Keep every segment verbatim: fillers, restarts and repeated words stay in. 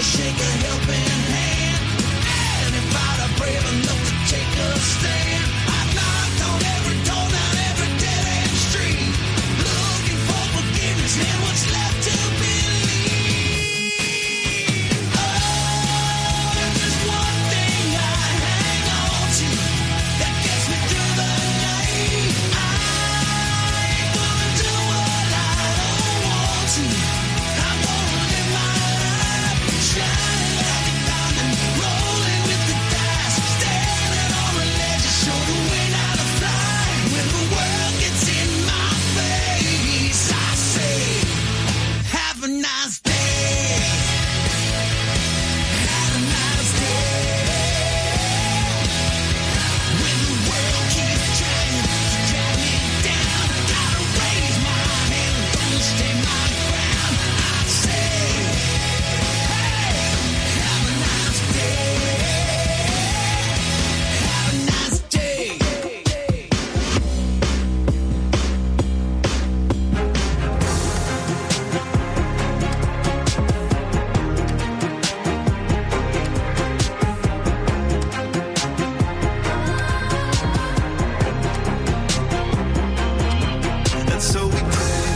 shake a helping hand. Anybody brave enough to take a stand? I knocked on every door down every dead end street, looking for forgiveness and what's left to believe. Oh, there's just one thing I hang on to that gets me through the night. I ain't gonna do what I don't want to. I'm gonna live my life shining like a diamond, rolling with the dice, standing on the ledge to show the way how to fly. When the world gets in my face, I say, have a nice day. Have a nice day. When the world keeps trying to drag me down, I gotta raise my hand, don't stay my ground. I say, hey, have a nice day. Have a nice day. And so we pray.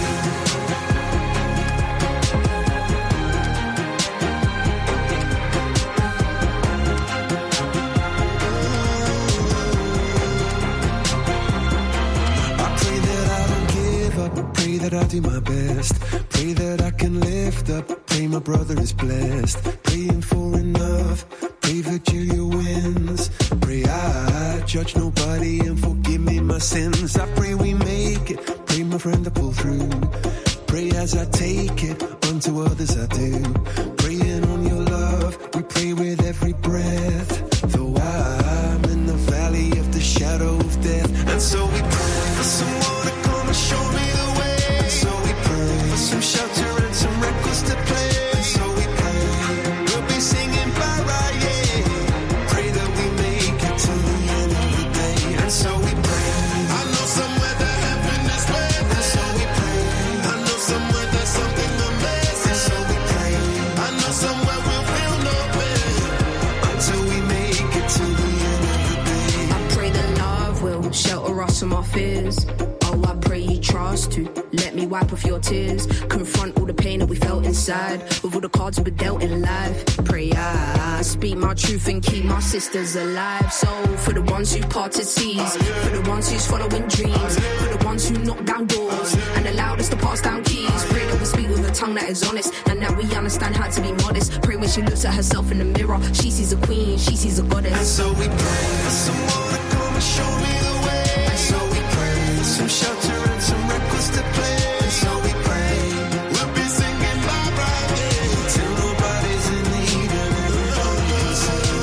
I pray that I don't give up. I pray that I do my best. Pray that I can lift up. Pray my brother is blessed. Praying for enough. Pray Virginia wins. Pray I judge nobody and forgive me my sins. I pray we make it. Pray my friend to pull through. Pray as I take it. Unto others I do. Praying on your love. We pray with every breath. Though I'm in the valley of the shadow of death. And so we pray for someone to come and show me the way. And so we pray for some shelter and some records to play. And so we pray we'll be singing bye bye, yeah. Pray that we make it to the end of the day. And so we pray. I know somewhere that heaven is waiting. And so we pray. I know somewhere there's something amazing. And so we pray. I know somewhere we'll feel no pain until we make it to the end of the day. I pray that love will shelter us from our fears. Oh, I pray you trust to let me wipe off your tears. Confront all the pain that we felt inside with all the cards we were dealt in life. Pray I speak my truth and keep my sisters alive. So for the ones who parted seas, for the ones who's following dreams, for the ones who knock down doors and allowed us to pass down keys. Pray that we speak with a tongue that is honest and that we understand how to be modest. Pray when she looks at herself in the mirror, she sees a queen, she sees a goddess. And so we pray for someone to come and show me the way. And so we pray for some shelter and some records to play. And so we pray we'll be singing bye bye, yeah, till nobody's in need and everybody can sing.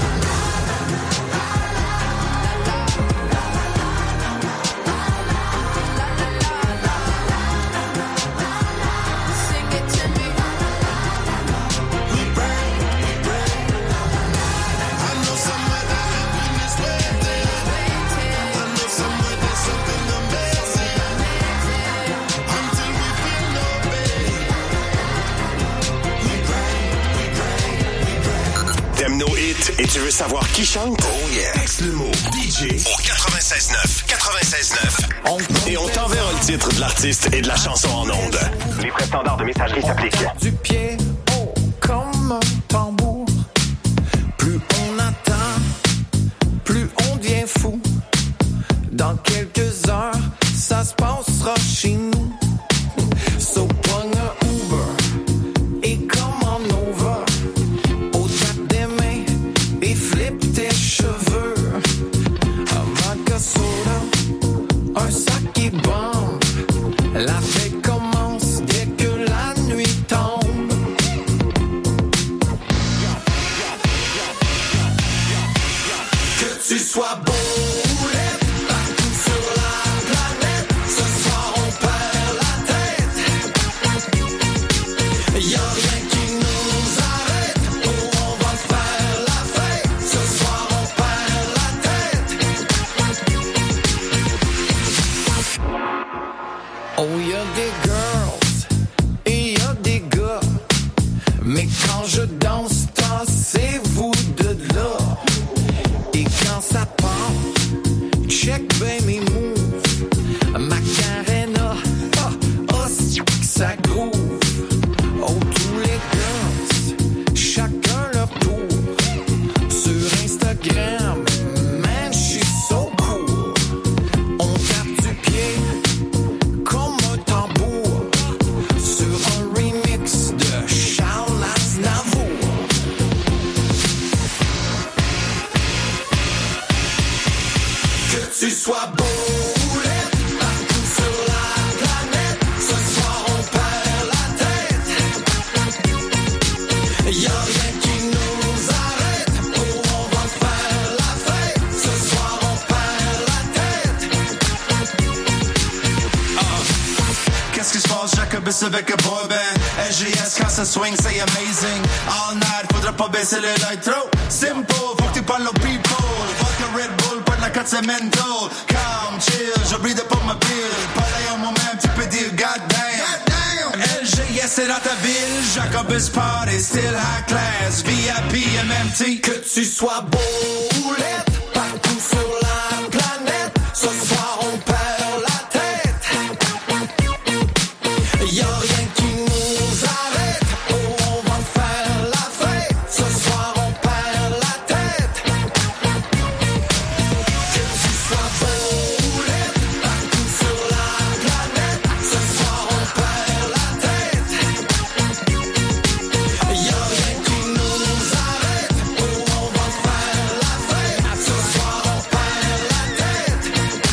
Sing it to me. We pray, we pray. I know somewhere that heaven is waiting. I know somewhere there's something amazing until we feel no pain. We pray, we pray, we pray. T'aimes nos hits et tu veux savoir qui chante? Oh yeah! Texte le mot D J au quatre-vingt-seize neuf. quatre-vingt-seize neuf. Et on t'enverra le titre de l'artiste et de la chanson en ondes. Les frais standards de messagerie s'appliquent. Du pied haut comme un tambour. Plus on attend, plus on devient fou. Dans quelques heures, ça se passera chez nous. So pogne un Uber et commande over. Au tap des mains et flip tes cheveux. Un vodka soda, un sac qui bombe. La fête commence dès que la nuit tombe. Que tu sois beau ou laid, partout sur la planète, ce soir on perd la tête. Y'a rien qui nous arrête, oh on va faire la fête. Ce soir on perd la tête. Oh y'a des girls et y'a des gars, Mais quand je danse, tassez-vous de là. Et quand ça part, check ben mes moves. Macarena, ah, oh, ça groove. Oh, tous les gars, chacun leur tour. Sur Instagram, man, j'suis so cool. On tape du pied comme un tambour sur un remix de Charles Aznavour. Que tu sois beau. Avec un boy band, L G S quand ça swing, c'est amazing. All night, faudra pas baisser les lights trop. Simple, faut que tu parles aux people. Vodka Red Bull, pas de la cote, c'est mental. Calm, chill, je bride pas ma pile. Parler en moi-même, tu peux dire goddamn. L G S c'est dans ta ville, Jacobus Party, still high class. V I P, M M T. Que tu sois beau ou laid, partout sur la planète. Ce soir on perd la tête. Y'a rien qui nous arrête. Oh, on va faire la fête. Ce soir on perd la tête. Que tu sois beau ou laid, partout sur la planète. Ce soir on perd la tête. Y'a rien qui nous arrête. Oh, on va faire la fête. Ce soir on perd la tête.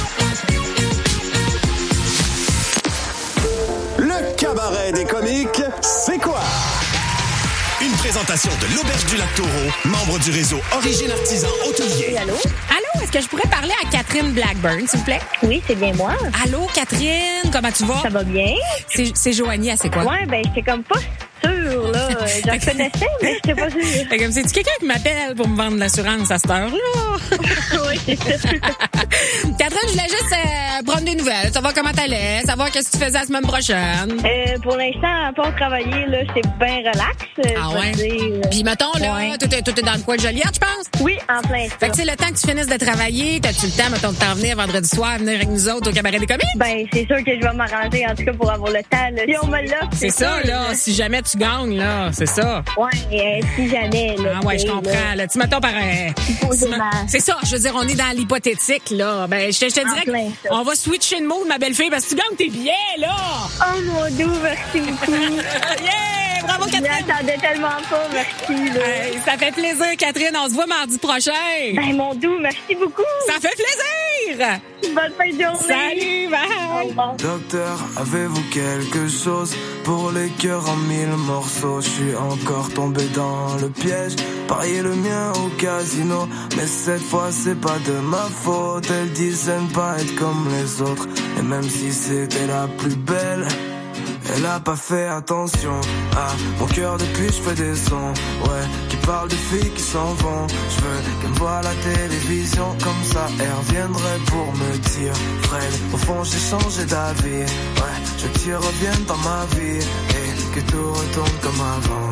Le cabaret des comiques, c'est quoi? Une présentation de l'Auberge du Lac-Taureau, membre du réseau Origine Artisan Hôtelier. Oui, allô? Allô, est-ce que je pourrais parler à Catherine Blackburn, s'il vous plaît? Oui, c'est bien moi. Allô, Catherine, comment tu vas? Ça va bien? C'est, c'est Joanie, elle, c'est quoi? Ouais, ben, j'étais comme pas sûre, là. Je la connaissais, mais j'étais pas sûre. Fait comme, c'est-tu quelqu'un qui m'appelle pour me vendre l'assurance à cette heure-là? Oui, c'est ça. Catherine, je voulais juste euh, prendre des nouvelles, savoir comment t'allais, savoir qu'est-ce que tu faisais la semaine prochaine. Euh, pour l'instant, pas travailler, là, c'est bien relax. Ah ouais? Dire. Puis mettons, là, Ouais. tout est, tout est dans le coin de Joliette, je pense? Oui, en plein Fait ça. que, tu sais, le temps que tu finisses de travailler, t'as-tu le temps, mettons, de t'en venir vendredi soir, venir avec nous autres au cabaret des comiques? Ben, c'est sûr que je vais m'arranger, en tout cas, pour avoir le temps, là. Si on me l'offre, C'est ça, sûr, là, si jamais tu gagnes, là, c'est ça. Ouais, euh, si jamais, là. Ah ouais, tu je sais, comprends. là. Là. Tu mettons par un... Supposément. C'est ça, je veux dire, on est dans l'hypothétique, là. Ben, je te, je te En dirais plein ça. qu'on va switcher de mode, ma belle-fille, parce que tu gagnes tes billets, là! Oh, mon doux, merci beaucoup. Yeah! Bravo, Je Catherine! m'attendais tellement pas, merci, là. Hey, ça fait plaisir, Catherine. On se voit mardi prochain. Ben, mon doux, merci beaucoup. Ça fait plaisir! Bonne fin de journée. Salut, bye! Au revoir. Docteur, avez-vous quelque chose pour les cœurs en mille morceaux? Je suis encore tombé dans le piège, parier le mien au casino. Mais cette fois c'est pas de ma faute, elles disent ne pas être comme les autres. Et même si c'était la plus belle, elle a pas fait attention à mon cœur depuis je fais des sons, ouais, qui parlent de filles qui s'en vont. Je veux qu'elle me voie à la télévision, comme ça elle reviendrait pour me dire Fred, au fond j'ai changé d'avis, ouais, je veux que tu reviennes dans ma vie et que tout retourne comme avant.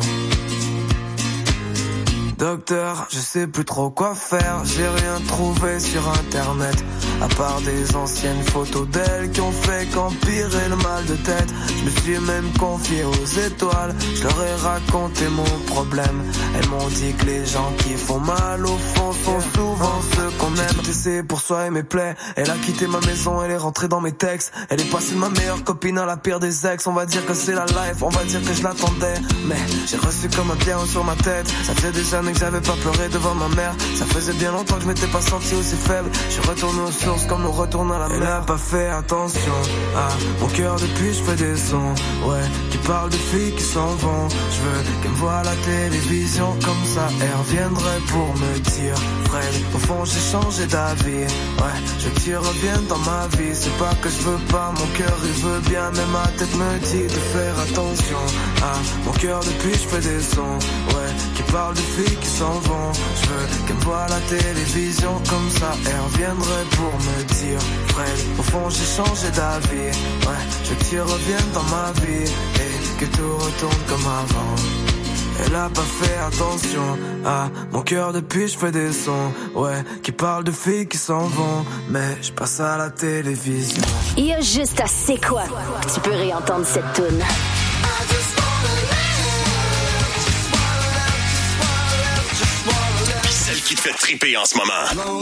Docteur, je sais plus trop quoi faire, j'ai rien trouvé sur internet, à part des anciennes photos d'elle qui ont fait qu'empirer le mal de tête. Je me suis même confié aux étoiles, je leur ai raconté mon problème. Elles m'ont dit que les gens qui font mal au fond sont souvent ceux qu'on aime. J'ai tout essayé pour soigner mes plaies, elle a quitté ma maison, elle est rentrée dans mes textes. Elle est passée de ma meilleure copine à la pire des ex. On va dire que c'est la life, on va dire que je l'attendais, mais j'ai reçu comme un pierre sur ma tête. Ça faisait des années que j'avais pas pleuré devant ma mère, ça faisait bien longtemps que je m'étais pas senti aussi faible. Je suis retourné aux sources comme on retourne à la mer. Elle a pas fait attention à mon cœur depuis je fais des sons, ouais, qui parlent de filles qui s'en vont. Je veux qu'elle me voie à la télévision, comme ça elle reviendrait pour me dire Fred, au fond j'ai changé d'avis, ouais, je veux que tu reviennes dans ma vie. C'est pas que je veux pas, mon cœur il veut bien, mais ma tête me dit de faire attention à mon cœur depuis je fais des sons, ouais, qui parlent de filles qui s'en vont. Je veux qu'elle me voie à la télévision, comme ça elle reviendrait pour me dire Fred, au fond j'ai changé d'avis, ouais, je veux que tu reviennes dans ma vie et que tout retourne comme avant. n'a pas fait attention à mon cœur depuis je fais des sons, ouais, qui parlent de filles qui s'en vont, mais je passe à la télévision. Il y a juste à C'est quoi que tu peux réentendre cette toune. Celle qui te fait triper en ce moment.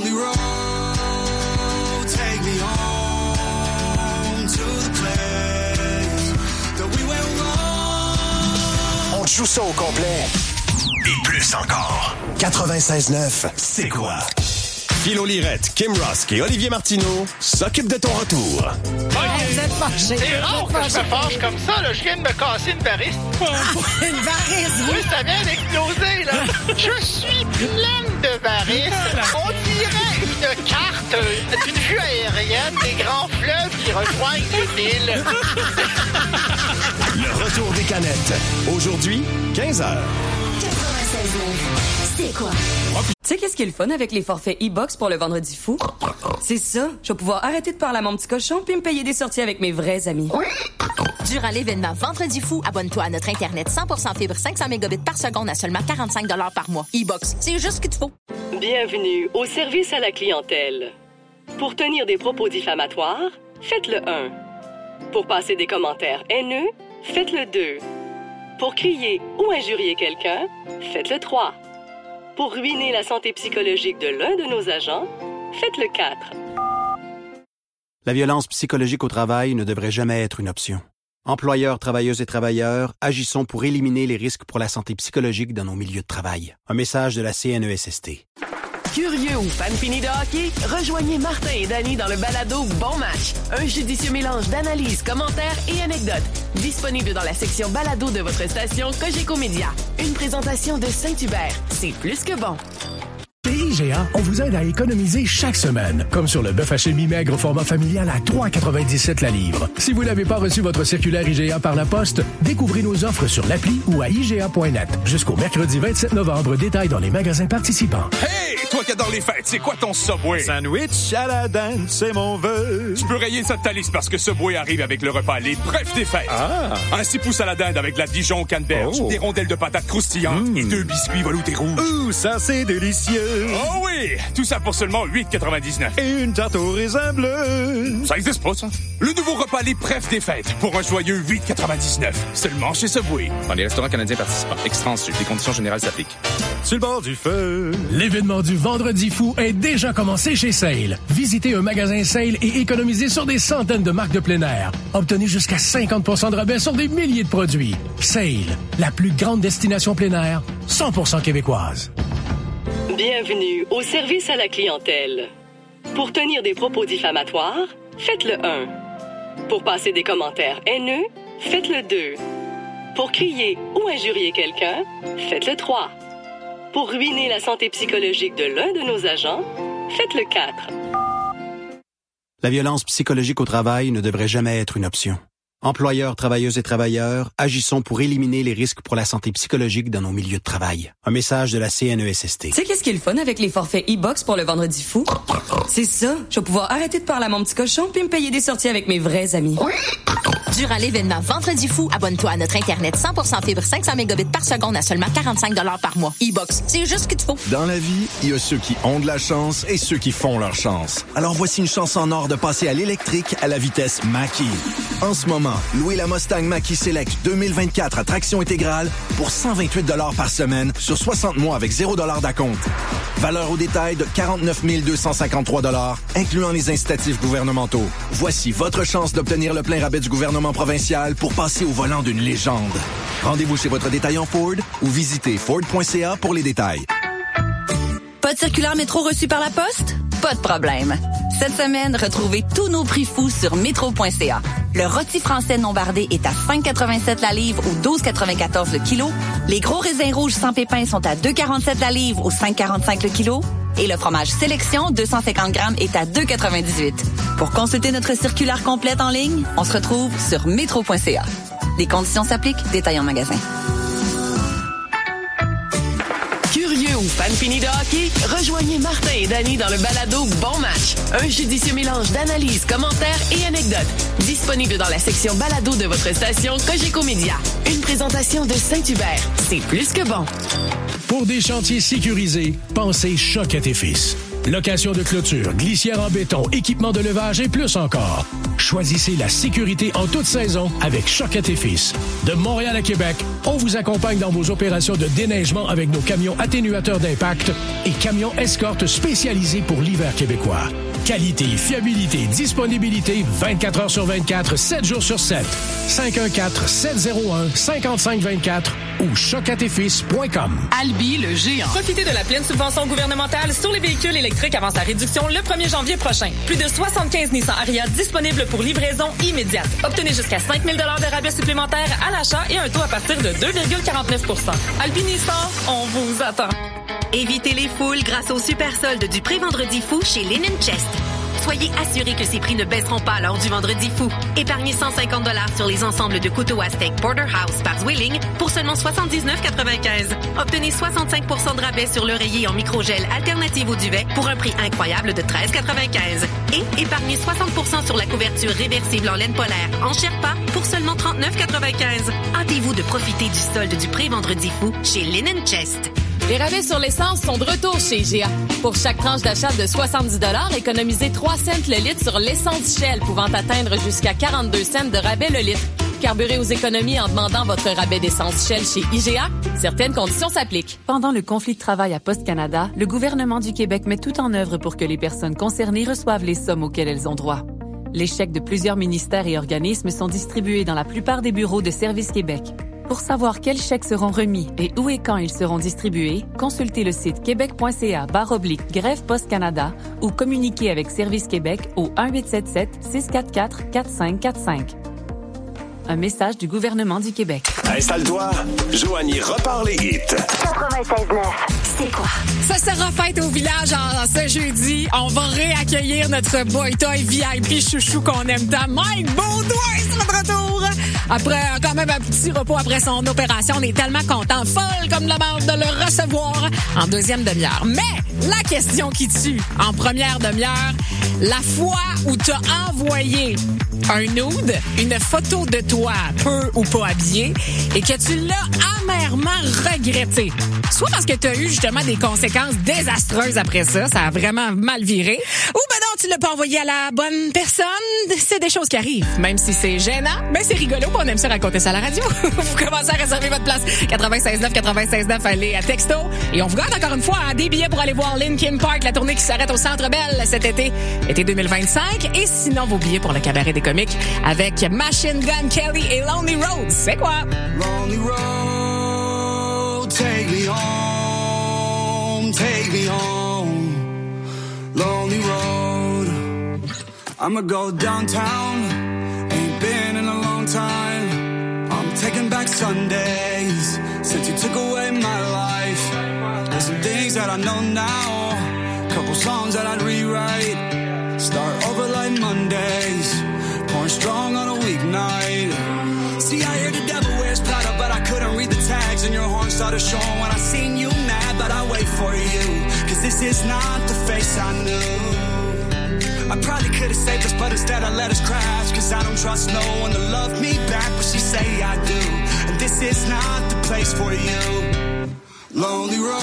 On joue ça au complet. Et plus encore. quatre-vingt-seize neuf, c'est quoi? Philo Lirette, Kim Rusk et Olivier Martineau s'occupent de ton retour. Hey, vous êtes fâchés. C'est rare que je me fâche comme ça, là. Je viens de me casser une varisse. Ah, une varisse, oui, ça vient d'exploser, là. Je suis pleine de varices. On dirait une carte d'une vue aérienne des grands fleuves qui rejoignent le Nil. Le retour des canettes. Aujourd'hui, quinze heures. quatre-vingt-seize neuf, c'est quoi? Tu sais qu'est-ce qui est le fun avec les forfaits e-box pour le vendredi fou? C'est ça. Je vais pouvoir arrêter de parler à mon petit cochon puis me payer des sorties avec mes vrais amis. Durant l'événement Vendredi fou, abonne-toi à notre Internet cent pour cent fibre cinq cents mégabits par seconde à seulement quarante-cinq dollars par mois. E-box, c'est juste ce qu'il te faut. Bienvenue au service à la clientèle. Pour tenir des propos diffamatoires, faites le un. Pour passer des commentaires haineux, faites le deux. Pour crier ou injurier quelqu'un, faites le trois. Pour ruiner la santé psychologique de l'un de nos agents, faites le quatre. La violence psychologique au travail ne devrait jamais être une option. Employeurs, travailleuses et travailleurs, agissons pour éliminer les risques pour la santé psychologique dans nos milieux de travail. Un message de la C N E S S T. Curieux ou fan fini de hockey? Rejoignez Martin et Danny dans le balado Bon Match. Un judicieux mélange d'analyses, commentaires et anecdotes. Disponible dans la section balado de votre station Cogeco Média. Une présentation de Saint-Hubert. C'est plus que bon. Chez I G A, on vous aide à économiser chaque semaine. Comme sur le bœuf haché mi-maigre au format familial à trois quatre-vingt-dix-sept la livre. Si vous n'avez pas reçu votre circulaire I G A par la poste, découvrez nos offres sur l'appli ou à I G A point net. Jusqu'au mercredi vingt-sept novembre, détail dans les magasins participants. Hey! Toi qui adore les fêtes, c'est quoi ton Subway? Sandwich à la dinde, c'est mon vœu. Tu peux rayer ça de ta liste parce que Subway arrive avec le repas Les Brefs des fêtes. Ah! Un six pouces à la dinde avec la Dijon au canneberge, oh. Des rondelles de patates croustillantes mmh. Et deux biscuits veloutés rouges. Ouh, ça c'est délicieux! Oh oui! Tout ça pour seulement huit quatre-vingt-dix-neuf. Et une tarte au raisin bleu. Ça existe pas, ça? Le nouveau repas Les Brefs des fêtes pour un joyeux huit quatre-vingt-dix-neuf. Seulement chez Subway. Dans les restaurants canadiens participants. Extra ensuite. Les conditions générales s'appliquent. Sur le bord du feu. L'événement du Vendredi fou est déjà commencé chez Sale. Visitez un magasin Sale et économisez sur des centaines de marques de plein air. Obtenez jusqu'à cinquante pour cent de rabais sur des milliers de produits. Sale, la plus grande destination plein air, cent pour cent québécoise. Bienvenue au service à la clientèle. Pour tenir des propos diffamatoires, faites le un. Pour passer des commentaires haineux, faites le deux. Pour crier ou injurier quelqu'un, faites le trois. Pour ruiner la santé psychologique de l'un de nos agents, faites le quatre. La violence psychologique au travail ne devrait jamais être une option. Employeurs, travailleuses et travailleurs, agissons pour éliminer les risques pour la santé psychologique dans nos milieux de travail. Un message de la C N E S S T. Tu sais qu'est-ce qui est le fun avec les forfaits e-box pour le vendredi fou? C'est ça. Je vais pouvoir arrêter de parler à mon petit cochon puis me payer des sorties avec mes vrais amis. Durant l'événement Vendredi fou, abonne-toi à notre Internet cent pour cent fibre cinq cents mégabits par seconde à seulement quarante-cinq dollars par mois. E-box, c'est juste ce qu'il te faut. Dans la vie, il y a ceux qui ont de la chance et ceux qui font leur chance. Alors voici une chance en or de passer à l'électrique à la vitesse Mach-E. En ce moment, louez la Mustang Mach-E Select deux mille vingt-quatre à traction intégrale pour cent vingt-huit dollars par semaine sur soixante mois avec zéro dollars d'acompte. Valeur au détail de quarante-neuf mille deux cent cinquante-trois dollars, incluant les incitatifs gouvernementaux. Voici votre chance d'obtenir le plein rabais du gouvernement provincial pour passer au volant d'une légende. Rendez-vous chez votre détaillant Ford ou visitez ford point c a pour les détails. Pas de circulaire métro reçu par la poste? Pas de problème. Cette semaine, retrouvez tous nos prix fous sur métro point c a. Le rôti français non bardé est à cinq quatre-vingt-sept la livre ou douze quatre-vingt-quatorze le kilo. Les gros raisins rouges sans pépins sont à deux quarante-sept la livre ou cinq quarante-cinq le kilo. Et le fromage Sélection deux cent cinquante grammes est à deux quatre-vingt-dix-huit. Pour consulter notre circulaire complète en ligne, on se retrouve sur métro point c a. Les conditions s'appliquent, détail en magasin. Curieux ou fans finis de hockey? Rejoignez Martin et Danny dans le balado Bon Match. Un judicieux mélange d'analyses, commentaires et anecdotes. Disponible dans la section balado de votre station Cogeco Média. Une présentation de Saint-Hubert. C'est plus que bon. Pour des chantiers sécurisés, pensez Choquette et Fils. Location de clôture, glissière en béton, équipement de levage et plus encore. Choisissez la sécurité en toute saison avec Choquette et Fils. De Montréal à Québec, on vous accompagne dans vos opérations de déneigement avec nos camions atténuateurs d'impact et camions escortes spécialisés pour l'hiver québécois. Qualité, fiabilité, disponibilité, vingt-quatre heures sur vingt-quatre, sept jours sur sept. cinq un quatre, sept zéro un, cinq cinq deux quatre ou choquette et fils point com. Albi, le géant. Profitez de la pleine subvention gouvernementale sur les véhicules électriques avant sa réduction le premier janvier prochain. Plus de soixante-quinze Nissan Ariya disponibles pour livraison immédiate. Obtenez jusqu'à cinq mille dollars de rabais supplémentaires à l'achat et un taux à partir de deux virgule quarante-neuf pour cent. Albi Nissan, on vous attend. Évitez les foules grâce au super solde du pré-vendredi fou chez Linen Chest. Soyez assurés que ces prix ne baisseront pas lors du vendredi fou. Épargnez cent cinquante dollars sur les ensembles de couteaux à steak Porterhouse par Zwilling pour seulement soixante-dix-neuf quatre-vingt-quinze. Obtenez soixante-cinq pour cent de rabais sur l'oreiller en microgel alternative au duvet pour un prix incroyable de treize quatre-vingt-quinze. Et épargnez soixante pour cent sur la couverture réversible en laine polaire en Sherpa pour seulement trente-neuf quatre-vingt-quinze. Hâtez-vous de profiter du solde du pré-vendredi fou chez Linen Chest. Les rabais sur l'essence sont de retour chez I G A. Pour chaque tranche d'achat de soixante-dix dollars, économisez trois cents le litre sur l'essence Shell, pouvant atteindre jusqu'à quarante-deux cents de rabais le litre. Carburez aux économies en demandant votre rabais d'essence Shell chez I G A. Certaines conditions s'appliquent. Pendant le conflit de travail à Poste Canada, le gouvernement du Québec met tout en œuvre pour que les personnes concernées reçoivent les sommes auxquelles elles ont droit. Les chèques de plusieurs ministères et organismes sont distribués dans la plupart des bureaux de Service Québec. Pour savoir quels chèques seront remis et où et quand ils seront distribués, consultez le site québec.ca barre oblique grève Poste Canada ou communiquez avec Service Québec au un huit sept sept, six quatre quatre, quatre cinq quatre cinq. Un message du gouvernement du Québec. Installe-toi, Joanie repart les hits. quatre-vingt-seize neuf, c'est quoi? Ça sera fête au village en, ce jeudi. On va réaccueillir notre boy toy V I P chouchou qu'on aime tant. Mike Baudouin sur notre retour. Après quand même un petit repos après son opération, on est tellement contents, folle comme la bande de le recevoir en deuxième demi-heure. Mais la question qui tue en première demi-heure, la fois où t'as envoyé un nude, une photo de toi peu ou pas habillé et que tu l'as amèrement regretté. Soit parce que tu as eu justement des conséquences désastreuses après ça, ça a vraiment mal viré, ou ben non, tu l'as pas envoyé à la bonne personne. C'est des choses qui arrivent, même si c'est gênant, mais c'est rigolo, on aime ça raconter ça à la radio. Vous commencez à réserver votre place quatre-vingt-seize neuf, quatre-vingt-seize neuf, allez à texto et on vous garde encore une fois hein, des billets pour aller voir Linkin Park, la tournée qui s'arrête au Centre Bell cet été, été deux mille vingt-cinq, et sinon vos billets pour le cabaret des comiques avec Machine Gun Kelly et Lonely Road. C'est quoi? Lonely road, take me home, take me home. Lonely road, I'ma go downtown, ain't been in a long time. I'm taking back Sundays, since you took away my life. There's some things that I know now, couple songs that I'd rewrite. Start over like Mondays, pouring strong on a weeknight. See, I hear the devil wears Prada, but I couldn't read the tags, and your horn started showing when I seen you mad, but I wait for you, cause this is not the face I knew. I probably could've saved us, but instead I let us crash, cause I don't trust no one to love me back, but she say I do, and this is not the place for you. Lonely road,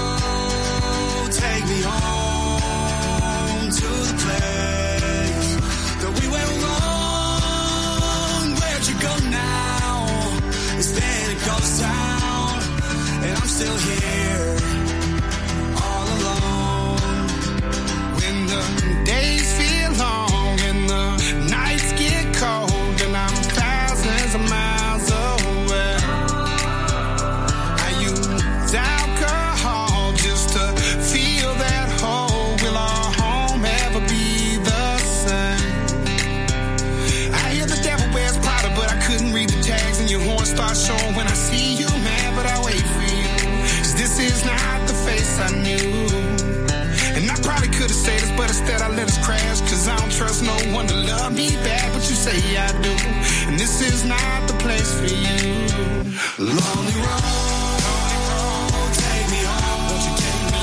take me home to the place that we went wrong. Where'd you go now? Instead it goes down, and I'm still here, all alone. When the days feel long and the nights get cold, and I'm thousands of miles away, I use alcohol just to feel that hole. Will our home ever be the same? I hear the devil wears Prada, but I couldn't read the tags, and your horn starts showing when I see you, man, but I wait for you, cause this is not the face I knew. And I probably could've said this, but instead I let us crash, cause I don't trust no one to love me back, but you say I do, and this is not the place for you. Lonely road, take me home, won't you take me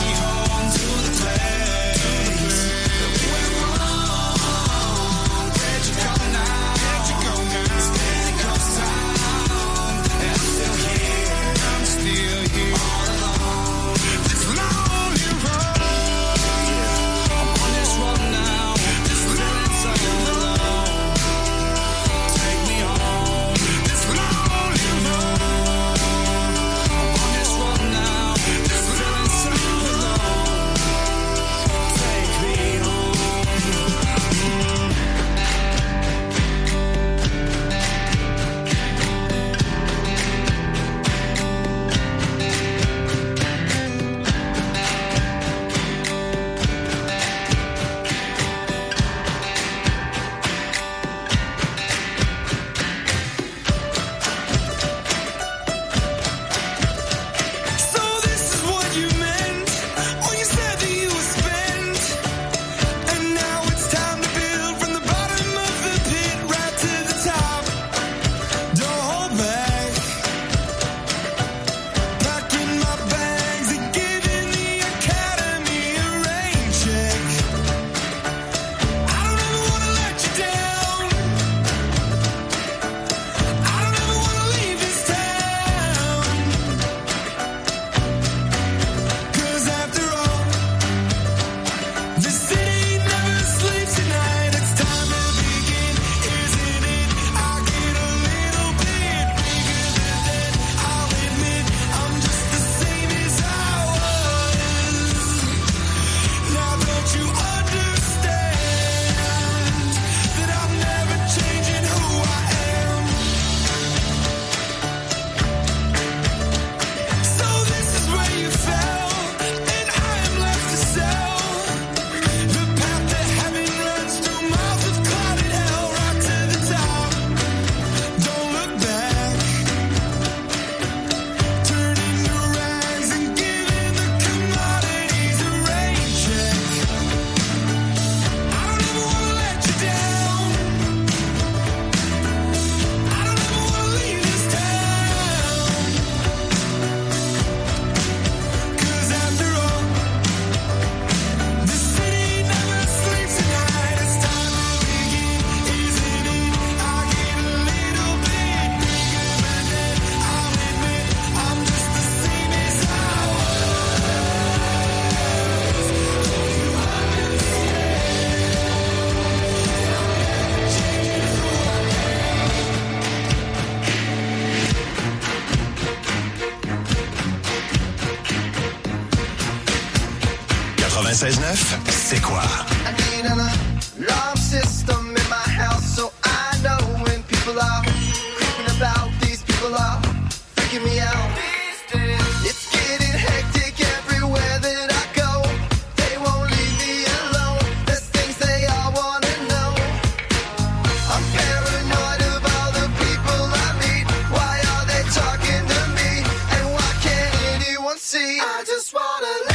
quatre-vingt-seize neuf, c'est quoi? I need an alarm system in my house so I know when people are creeping about. These people are freaking me out. It's getting hectic everywhere that I go. They won't leave me alone. There's things they all wanna know. I'm paranoid of all the people I meet. Why are they talking to me? And why can't anyone see? I just wanna live.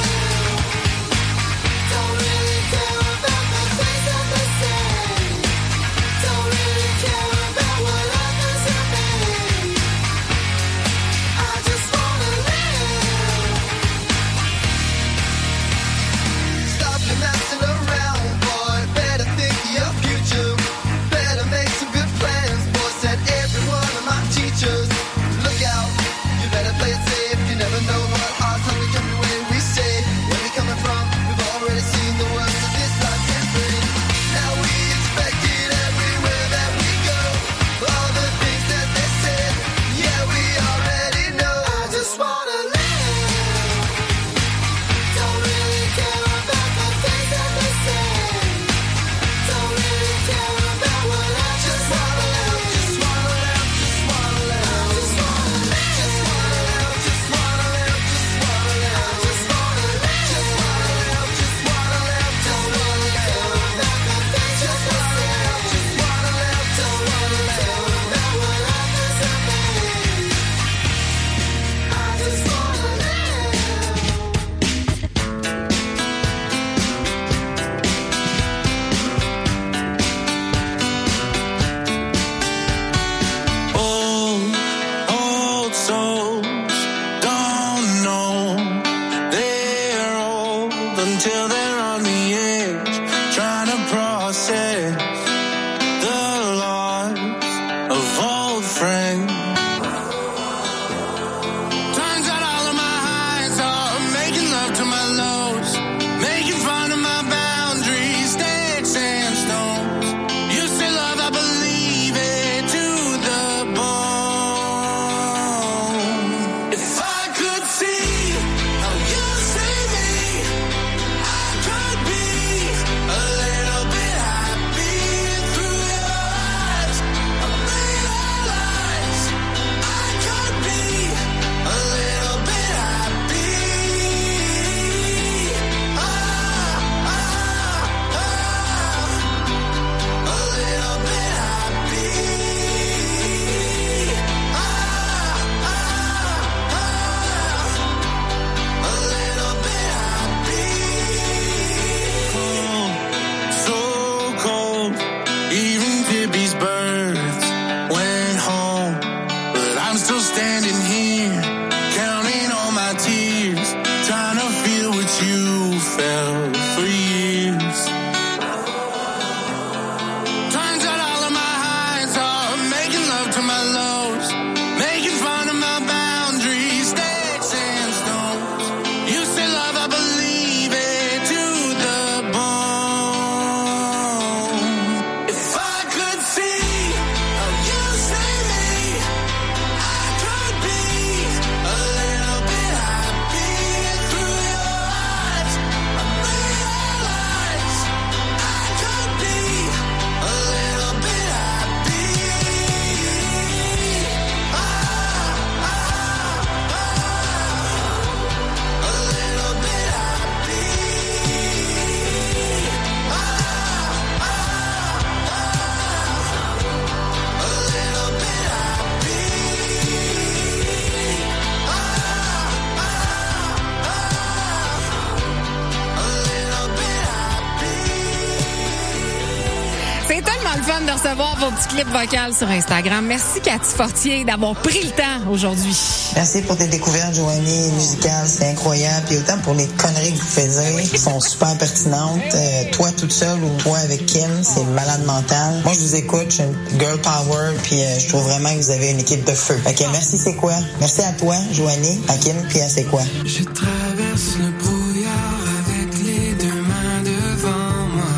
De recevoir vos petits clips vocaux sur Instagram. Merci Cathy Fortier d'avoir pris le temps aujourd'hui. Merci pour tes découvertes, Joanie, musicales, c'est incroyable. Puis autant pour les conneries que vous faites dire, qui sont super pertinentes. Euh, toi toute seule ou toi avec Kim, c'est malade mental. Moi, je vous écoute, je suis une girl power, puis euh, je trouve vraiment que vous avez une équipe de feu. Ok, merci C'est quoi. Merci à toi, Joanie, à Kim, puis à C'est quoi. Je traverse le brouillard avec les deux mains devant moi.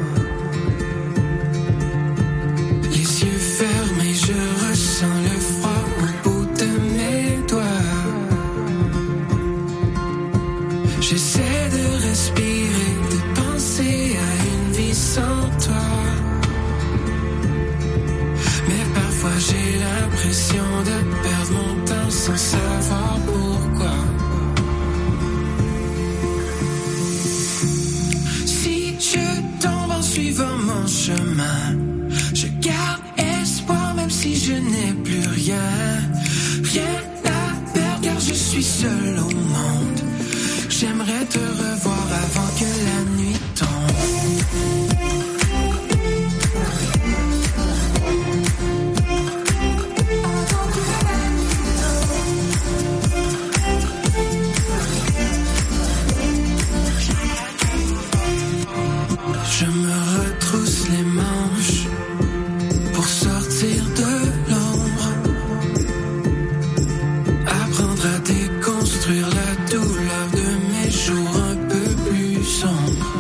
Les yeux fermés, je ressens le froid au bout de mes doigts. J'essaie de respirer. sans savoir pourquoi. Si je tombe en suivant mon chemin, je garde espoir même si je n'ai plus rien. Rien à perdre car je suis seul au monde. J'aimerais te revoir avant que la nuit tombe. Je me retrousse les manches pour sortir de l'ombre, apprendre à déconstruire la douleur de mes jours un peu plus sombres.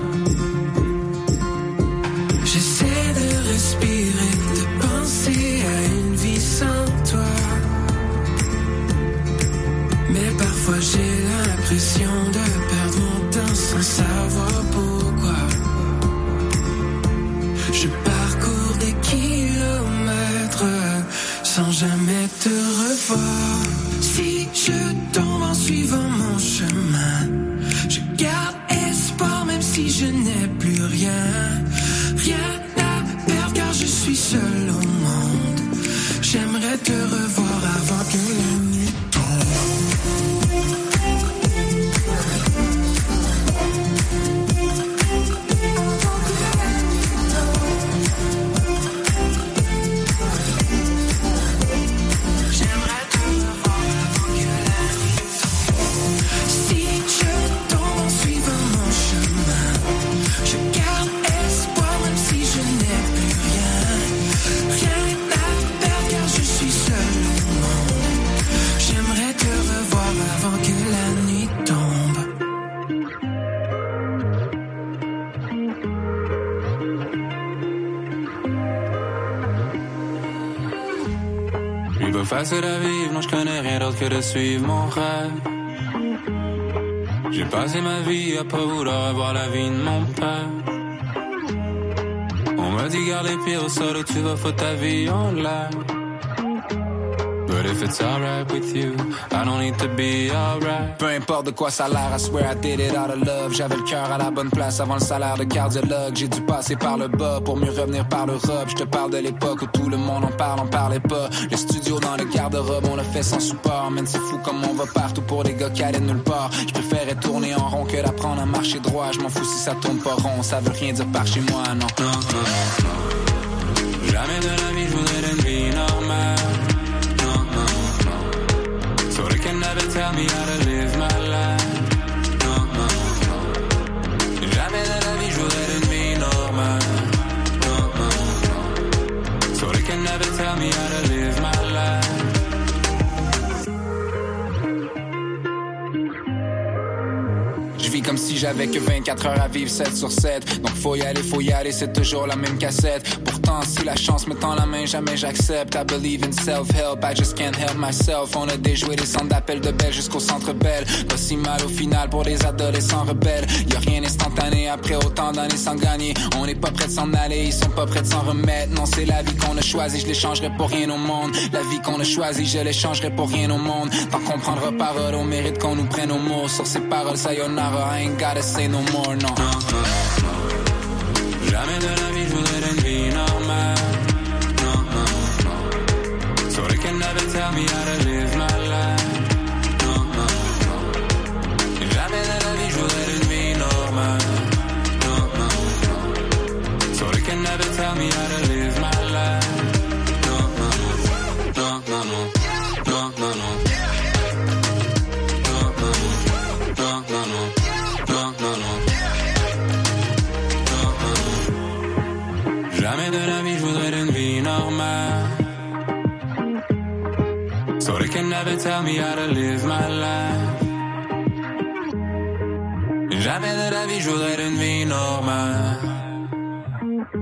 J'essaie de respirer, de penser à une vie sans toi, mais parfois j'ai l'impression de perdre mon temps sans savoir pourquoi. Je parcours des kilomètres sans jamais te revoir. Si je tombe en suivant mon chemin, je garde espoir même si je n'ai plus rien. Rien à perdre car je suis seul au monde. J'aimerais te revoir avant que la nuit tombe. Facile à vivre, non je connais rien d'autre que de suivre mon rêve. J'ai passé ma vie à pas vouloir avoir la vie de mon père. On m'a dit garde les pieds au sol ou tu vas foutre ta vie en l'air. But if it's alright with you, I don't need to be alright. Peu importe de quoi ça a l'air, I swear I did it out of love. J'avais le cœur à la bonne place avant le salaire de cardiologue. J'ai dû passer par le bas pour mieux revenir par l'Europe. Je te parle de l'époque où tout le monde en parle, on parlait pas. Le studio dans le garde-robe, on l'a fait sans support. Man, c'est fou comme on va partout pour des gars qui allaient nulle part. Je préférais tourner en rond que d'apprendre à marcher droit. Je m'en fous si ça tourne pas rond, ça veut rien dire par chez moi, non. Non, non, non. Jamais de la vie je voudrais une vie normale. So they can never tell me how to live my life. No, no, no. Jamais de la vie je voudrais une vie normale. No, no, no. So they can never tell me how to live my life. Je vis comme si j'avais que vingt-quatre heures à vivre sept sur sept. Donc faut y aller, faut y aller, c'est toujours la même cassette. Pourtant si la chance me tend la main, jamais j'accepte. I believe in self-help, I just can't help myself. On a déjoué les centres d'appel de Belle jusqu'au centre Belle. Pas si mal au final pour les adolescents rebelles. Y'a rien instantané après autant d'années sans gagner. On n'est pas prêt de s'en aller, ils sont pas prêts de s'en remettre. Non, c'est la vie qu'on a choisie, je l'échangerai pour rien au monde. La vie qu'on a choisie, je l'échangerai pour rien au monde. Tant qu'on prendra parole, on mérite qu'on nous prenne au mot. Sur ces paroles, sayonara, I ain't gotta say no more, no. No, no, no. Jamais de la vie je voudrais une vie normale. No, no, no. So they can never tell me how to live my life. No, no, no. Jamais de la vie je voudrais une vie normale. No, no, no. So they can never tell me how to live my life. No, no, no. No, no, no. No, no, no. Jamais de la vie je voudrais une vie normale. So they can never tell me how to live my life. Jamais de la vie je voudrais une vie normale.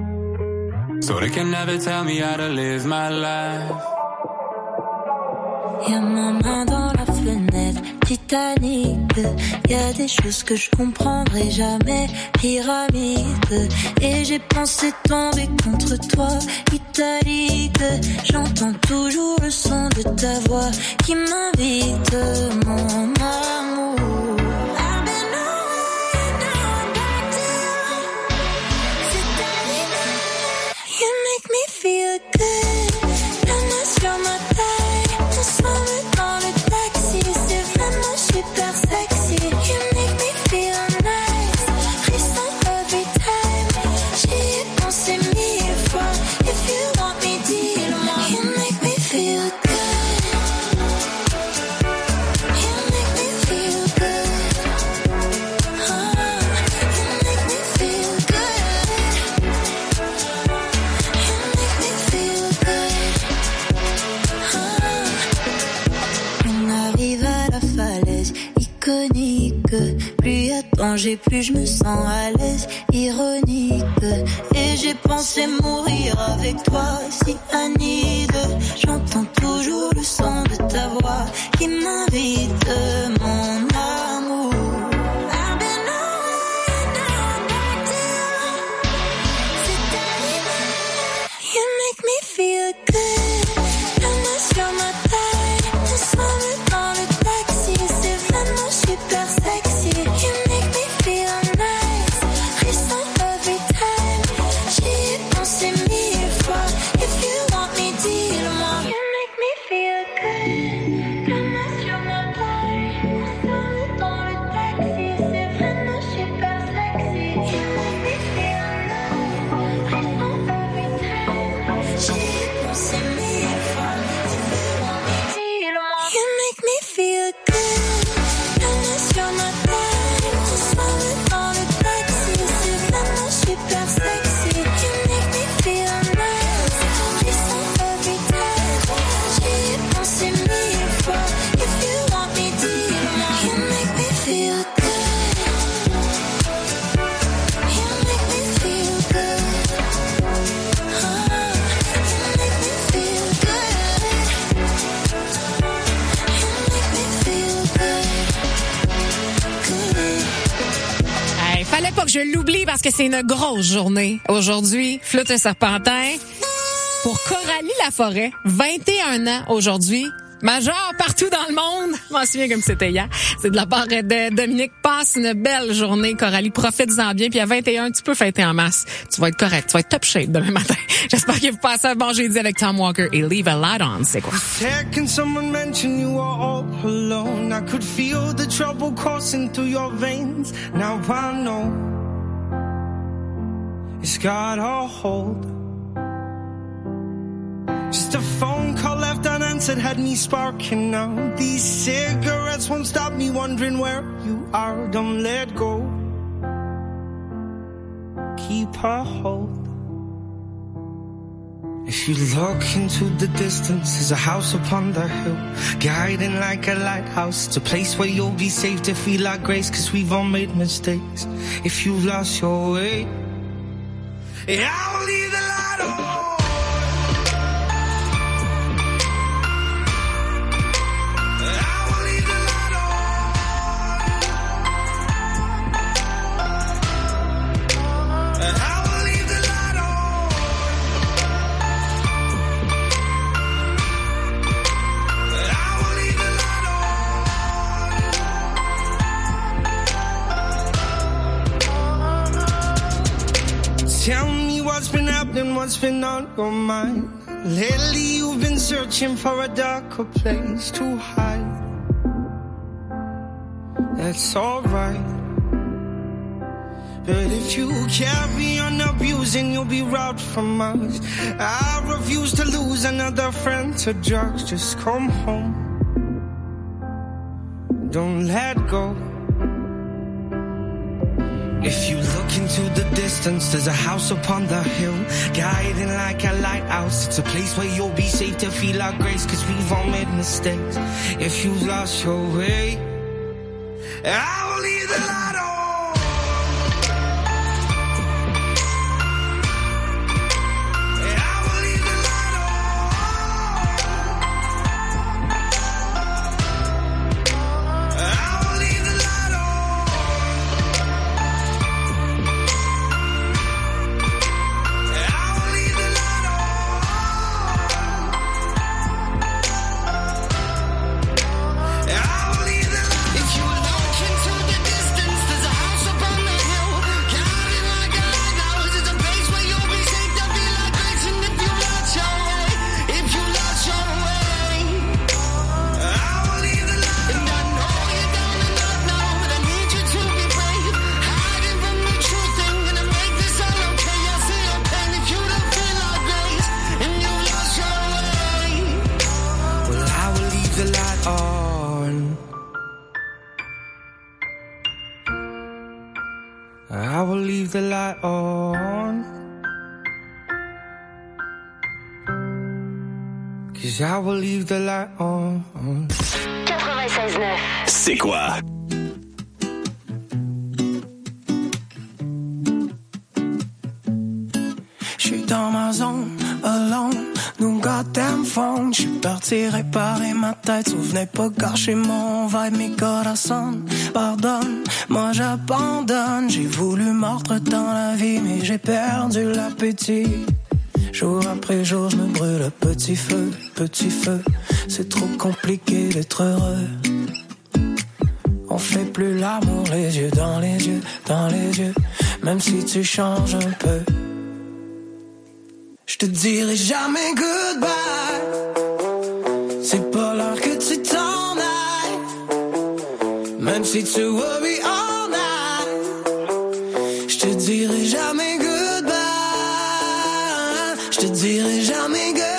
So they can never tell me how to live my life. Y'a ma main dans la fenêtre, Titanic. Y'a des choses que je comprendrai jamais, pyramide. Et j'ai pensé tomber contre toi, italique. J'entends toujours le son de ta voix qui m'invite, mon amour. Feel good, la main sur ma taille, ensemble dans le taxi, c'est vraiment super sexy. You make me feel nice, frisson every time. J'y ai pensé mille fois, if you want me, dis-le-moi. You make me feel good, you make me feel good, oh, you make me feel good. Plus y a danger, plus je me sens à l'aise, ironique. Et j'ai pensé mourir avec toi, si Anide. J'entends toujours le son de ta voix qui m'invite, mon amour. I've been away, now I'm back to you. C'est animé. You make me feel good. La main sur ma taille, ensemble dans le taxi, c'est vraiment super sexy. You make me feel nice, frisson every time. J'y ai pensé mille fois, if you want me, dis-le-moi. You make me feel good. La main sur ma taille, ensemble dans le taxi, c'est vraiment super sexy. You make me feel nice, frisson every time. J'y ai pensé mille fois, if you want me, dis-le-moi. You make me feel good. La main sur ma taille, ensemble dans le taxi, c'est vraiment super sexy. You make me feel nice, frisson every time. J'y ai pensé mille fois, if you want me, dis-le-moi. You make me feel good, you make me feel good, oh, you make me feel good, you make me feel good, good. Hey, fallait pas que je l'oublie parce que c'est une grosse journée. Aujourd'hui, Flûte et Serpentin. Pour Coralie Laforêt, vingt et un ans aujourd'hui. Major partout dans le monde. Je m'en souviens comme c'était hier. C'est de la part de Dominique. Passe une belle journée, Coralie. Profite-en bien. Puis à vingt et un, tu peux fêter en masse. Tu vas être correct. Tu vas être top shape demain matin. J'espère que vous passez un bon jeudi avec Tom Walker et Leave a Light On. C'est quoi? Can someone mention you are all alone? I could feel the trouble coursing through your veins. Now I know it's got a hold. Just a phone call left unanswered had me sparking now. These cigarettes won't stop me wondering where you are. Don't let go. Keep a hold. If you look into the distance, there's a house upon the hill, guiding like a lighthouse. It's a place where you'll be safe to feel like grace, cause we've all made mistakes. If you've lost your way, yeah, I'll leave the light on. Tell me what's been happening, what's been on your mind. Lately you've been searching for a darker place to hide. That's alright. But if you carry on abusing, you'll be robbed from us. I refuse to lose another friend to drugs. Just come home. Don't let go. If you look into the distance, there's a house upon the hill, guiding like a lighthouse. It's a place where you'll be safe to feel our grace, cause we've all made mistakes. If you've lost your way, I will leave the light on. I will leave the light on. I will leave the light on. Cause I will leave the light on. quatre-vingt-seize neuf. C'est quoi? J'suis dans ma zone, alone, no goddamn phone. J'suis parti réparer ma tête, souvenez pas gâcher mon vibe, mes corazones. Pardonne, moi j'abandonne. J'ai voulu mordre dans la vie, mais j'ai perdu l'appétit. Jour après jour, je me brûle à petit feu, petit feu. C'est trop compliqué d'être heureux. On fait plus l'amour, les yeux dans les yeux, dans les yeux. Même si tu changes un peu. Je te dirai jamais goodbye. C'est pas l'heure que tu t'en ailles. Même si tu worry all night. Je te dirai jamais goodbye. Je te dirai jamais goodbye.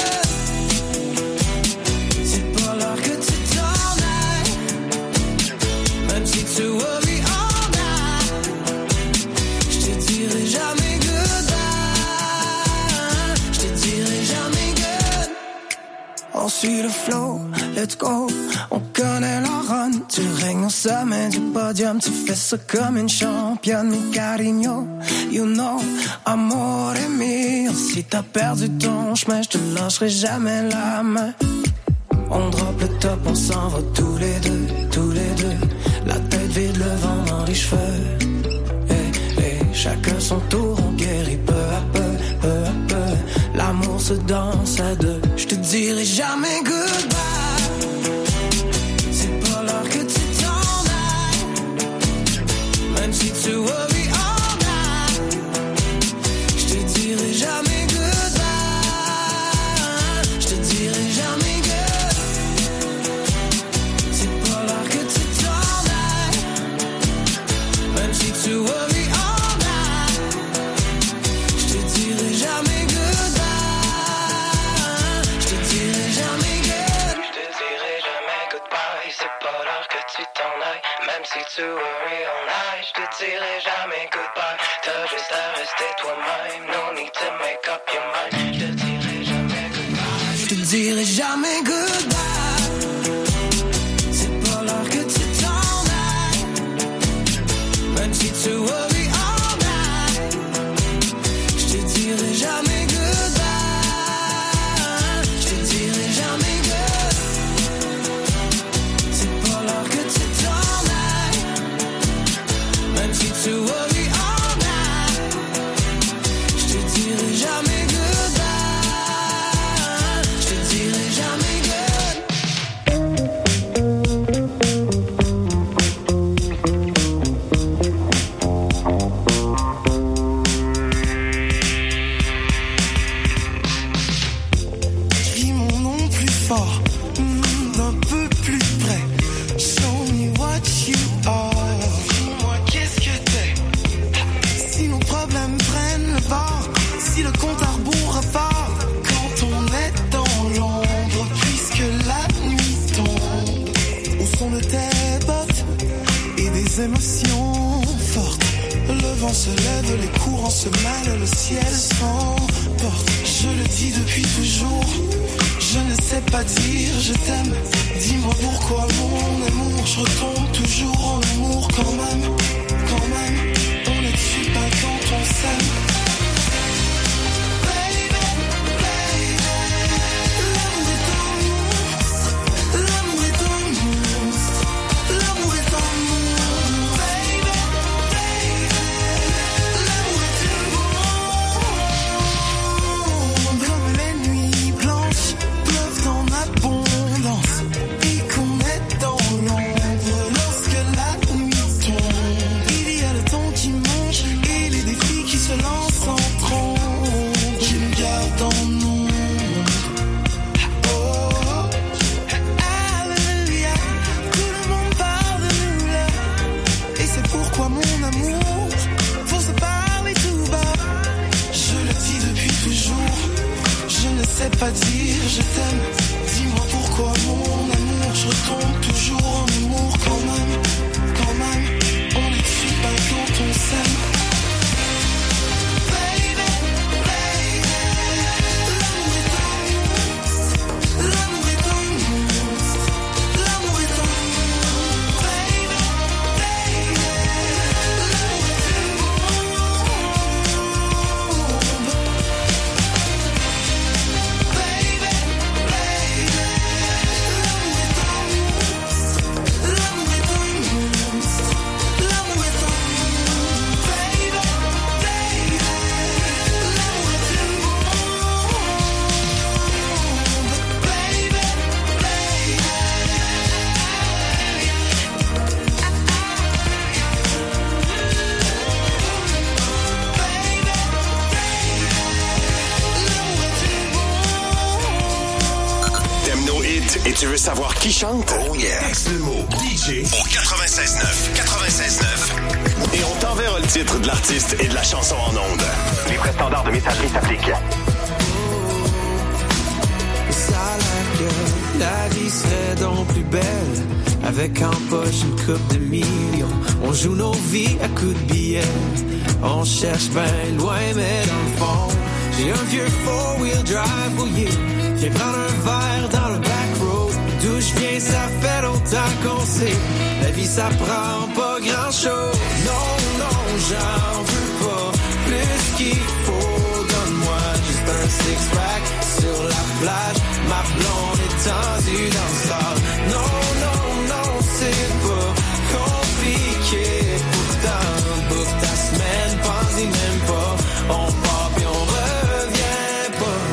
C'est pas l'heure que tu t'en ailles. Même si tu worry all night. Je te dirai jamais goodbye. Je te dirai jamais good. On suit le flow, let's go. On connaît la run. Tu règnes au sommet du podium. Tu fais ça comme une championne, mi cariño. You know, amore mio. Si t'as perdu ton chemin, je te lâcherai jamais la main. On drop le top, on s'en va tous les deux, tous les deux. La tête vide, le vent dans les cheveux. Hey, hey, chacun son tour, on guérit peu à peu, peu à peu. L'amour se danse à deux. Je te dirai jamais goodbye. C'est pas l'heure que tu t'en ailles. Même si tu worry all night. Je te dirai jamais goodbye. Je te dirai jamais good. C'est pas l'heure que tu t'en ailles. Même si tu worry all night. Je te dirai jamais goodbye. Je te dirai jamais good. Je te dirai jamais goodbye. C'est pas l'heure que tu t'en ailles. Même si tu worry all night. Je te dirai jamais goodbye. T'as juste à rester toi-même. No need to make up your mind. Je te dirai jamais goodbye. Je te dirai jamais goodbye. C'est pas l'heure que tu t'en ailles. Même si tu worry all night. Je te dirai jamais goodbye. Je te dirai jamais good. C'est pas l'heure que tu t'en ailles. Même si tu worry all night. Je te dirai jamais goodbye. Je te dirai jamais good. Crie mon nom plus fort, mm, d'un peu plus près. Show me what you are. Dis-moi qu'est-ce que t'es. Si nos problèmes prennent le bord, si le compte à rebours repart. Quand on est dans l'ombre, puisque la nuit tombe. Au son de tes bottes et des émotions fortes. Le vent se lève, les courants se mêlent, le ciel s'emporte. Je le dis depuis toujours, je ne sais pas dire je t'aime. Dis-moi pourquoi mon amour, je retombe toujours en amour quand même, quand même. On ne tue pas quand on s'aime. Baby, baby, l'amour est un monstre, l'amour est un monstre, l'amour est un monstre. Baby, baby, l'amour est une bombe. Comme les nuits blanches pleuvent en abondance et qu'on est dans l'ombre lorsque la nuit tombe. Il y a le temps qui monte et les défis qui se lancent en trombe, qui me gardent en ombre. Oh, alléluia, tout le monde parle de nous là. Et c'est pourquoi mon amour, faut se parler tout bas. Je le dis depuis toujours, je ne sais pas dire je t'aime. Dis-moi pourquoi mon amour, je retombe toujours en amour quand même, quand même. On ne tue pas quand on s'aime. Tu veux savoir qui chante? Oh yeah! Texte le mot D J au quatre-vingt-seize neuf. quatre-vingt-seize neuf. Et on t'enverra le titre de l'artiste et de la chanson en ondes. Les frais standards de messagerie s'appliquent. Ça a l'air que la vie serait donc plus belle avec en poche une coupe de millions. On joue nos vies à coups de billets. On cherche bien loin, mais dans le fond, j'ai un vieux four-wheel drive rouillé. Viens prendre un verre dans le back road. D'où je viens, ça fait longtemps qu'on sait. La vie, ça prend pas grand-chose. Non, non, j'en veux pas plus qu'il faut. Donne-moi juste un six-pack sur la plage. Ma blonde est tendue dans le sable. Non, non, non, c'est pas compliqué. Pourtant, book ta semaine, pense-y même pas. On part puis on revient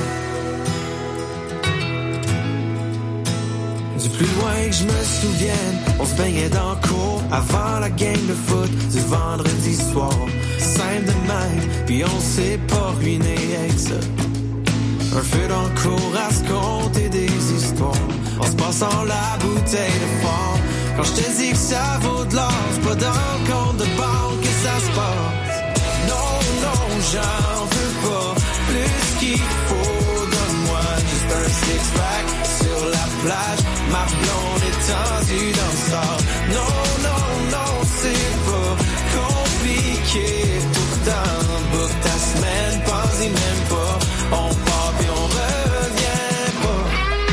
pas. Du plus loin que je me souvienne, on se baignait dans le cours avant la game de foot du vendredi soir. Simple de même, puis on s'est pas ruiné avec ça. Un feu dans le cours à se compter des histoires. En se passant la bouteille de fort. Quand je te dis que ça vaut de l'or, c'est pas dans le compte de banque que ça se passe. Non, non, j'en veux pas plus qu'il faut. Donne-moi juste un six-pack sur la plage. Ma blonde est tendue dans le sable. Non, non, non, c'est pas compliqué. Pourtant, book ta semaine, pense-y même pas. On part puis on revient pas.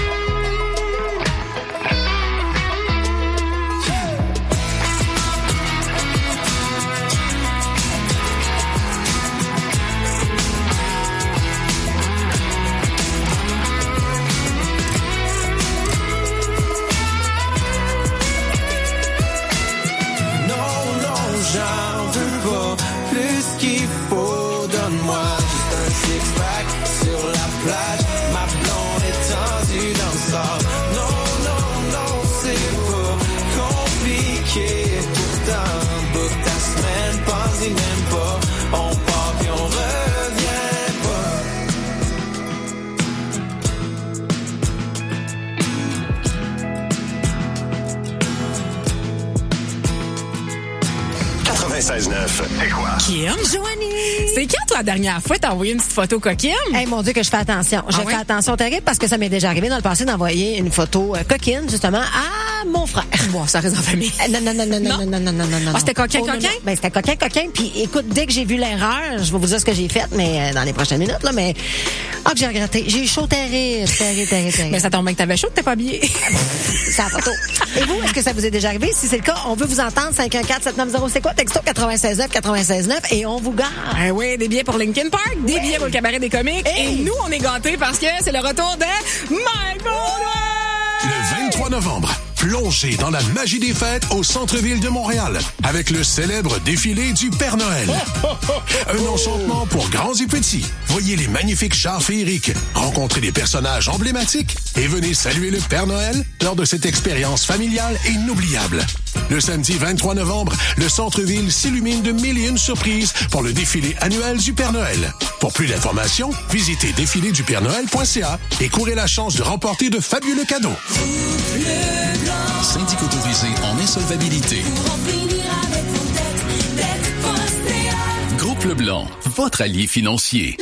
Non, non, j'en veux pas plus qu'il faut. Donne-moi juste un six-pack sur la plage. Ma blonde est tendue dans le sable. Non, non, non, c'est pas compliqué. Pourtant, book ta semaine, pense-y même pas. On part puis on revient pas. quatre-vingt-seize neuf. C'est quoi? Kim? Joanie! C'est quand, toi, la dernière fois, t'as envoyé une petite photo coquine? Hey, mon Dieu, que je fais attention. Je Ah fais ouais? attention terrible parce que ça m'est déjà arrivé dans le passé d'envoyer une photo euh, coquine, justement, à mon frère. Bon, ça reste en famille. Euh, Non, non, non, non, non, non, non, non, non, non, non. Ah, c'était coquin, Oh, non, coquin? non. Ben, c'était coquin, coquin. Puis, écoute, dès que j'ai vu l'erreur, je vais vous dire ce que j'ai fait, mais euh, dans les prochaines minutes, là, mais, ah, que j'ai regretté. J'ai eu chaud terrible, terrible, terrible, terrible. Mais ça tombe bien que t'avais chaud, que t'es pas habillé. C'est la photo. Et vous, est-ce que ça vous est déjà arrivé? Si c'est le cas, on veut vous entendre. cinq un quatre sept neuf zéro, c'est quoi? Texto quatre-vingt-seize neuf, quatre-vingt-seize neuf, et on vous gare. Ah oui, des billets pour Linkin Park, des billets pour le cabaret des comiques. Hey! Et nous, on est gâtés parce que c'est le retour de Mike Baudouin! Le vingt-trois novembre, plongez dans la magie des fêtes au centre-ville de Montréal avec le célèbre défilé du Père Noël. Un enchantement pour grands et petits. Voyez les magnifiques chars féeriques, rencontrez des personnages emblématiques et venez saluer le Père Noël lors de cette expérience familiale et inoubliable. Le samedi vingt-trois novembre, le centre-ville s'illumine de mille et une surprises pour le défilé annuel du Père Noël. Pour plus d'informations, visitez défilé du père noël point c a et courez la chance de remporter de fabuleux cadeaux. Syndic autorisé en insolvabilité. Groupe Leblanc, votre allié financier.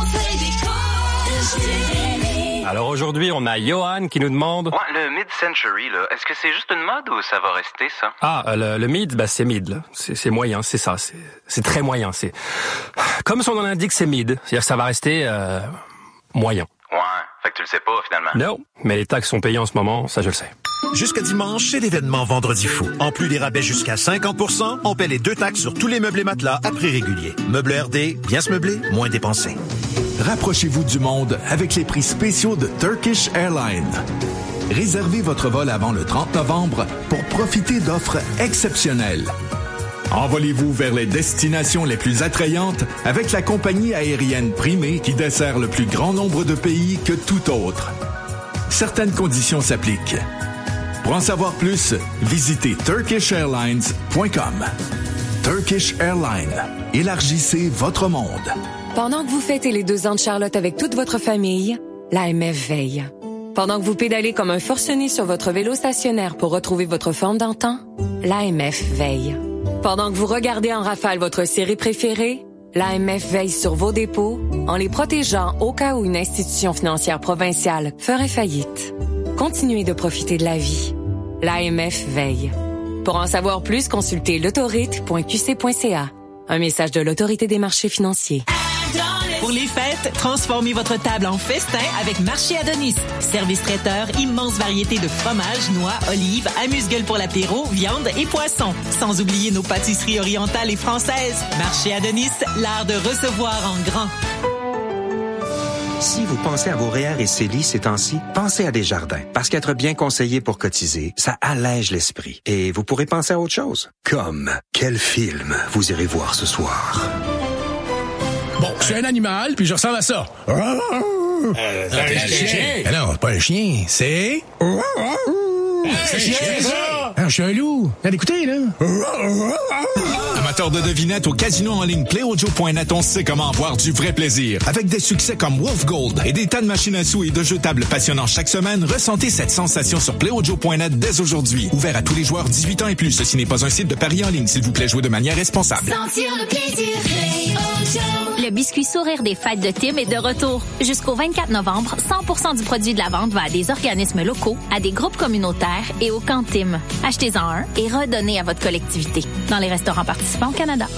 Alors aujourd'hui, on a Johan qui nous demande... Ouais, le mid-century, là, est-ce que c'est juste une mode ou ça va rester, ça? Ah, le, le mid, bah, c'est mid, là. C'est, c'est moyen, c'est ça. C'est, c'est très moyen. C'est comme son nom l'indique, c'est mid. C'est-à-dire que ça va rester euh, moyen. Ouais, fait que tu le sais pas, finalement. Non, mais les taxes sont payées en ce moment, ça je le sais. Jusqu'à dimanche, c'est l'événement Vendredi fou. En plus des rabais jusqu'à cinquante pour cent, on paie les deux taxes sur tous les meubles et matelas à prix régulier. Meubles R D, bien se meubler, moins dépensé. Rapprochez-vous du monde avec les prix spéciaux de Turkish Airlines. Réservez votre vol avant le trente novembre pour profiter d'offres exceptionnelles. Envolez-vous vers les destinations les plus attrayantes avec la compagnie aérienne primée qui dessert le plus grand nombre de pays que tout autre. Certaines conditions s'appliquent. Pour en savoir plus, visitez turkish airlines point com. Turkish Airlines. Élargissez votre monde. Pendant que vous fêtez les deux ans de Charlotte avec toute votre famille, l'A M F veille. Pendant que vous pédalez comme un forcené sur votre vélo stationnaire pour retrouver votre forme d'antan, l'A M F veille. Pendant que vous regardez en rafale votre série préférée, l'A M F veille sur vos dépôts en les protégeant au cas où une institution financière provinciale ferait faillite. Continuez de profiter de la vie. L'A M F veille. Pour en savoir plus, consultez l'autorite point q c point c a. Un message de l'Autorité des marchés financiers. Pour les fêtes, transformez votre table en festin avec Marché Adonis. Service traiteur, immense variété de fromages, noix, olives, amuse-gueule pour l'apéro, viande et poissons. Sans oublier nos pâtisseries orientales et françaises. Marché Adonis, l'art de recevoir en grand. Si vous pensez à vos R E E R et C E L I ces temps-ci, pensez à Desjardins. Parce qu'être bien conseillé pour cotiser, ça allège l'esprit. Et vous pourrez penser à autre chose. Comme, quel film vous irez voir ce soir? Bon, je suis un animal, puis je ressemble à ça. Euh, c'est un chien. Ah non, c'est pas un chien, c'est... C'est un chien, ça! Ah, je suis un loup. Allez, écoutez, là. Amateur de devinettes au casino en ligne play o joe point net, on sait comment avoir du vrai plaisir. Avec des succès comme Wolf Gold et des tas de machines à sous et de jeux tables passionnants chaque semaine, ressentez cette sensation sur play o joe point net dès aujourd'hui. Ouvert à tous les joueurs dix-huit ans et plus. Ceci n'est pas un site de paris en ligne. S'il vous plaît, jouez de manière responsable. Sentir le plaisir, Play-O-Joe. Le biscuit sourire des fêtes de Tim est de retour. Jusqu'au vingt-quatre novembre, cent pour cent du produit de la vente va à des organismes locaux, à des groupes communautaires et au camp Tim. Achetez-en un et redonnez à votre collectivité. Dans les restaurants participants au Canada.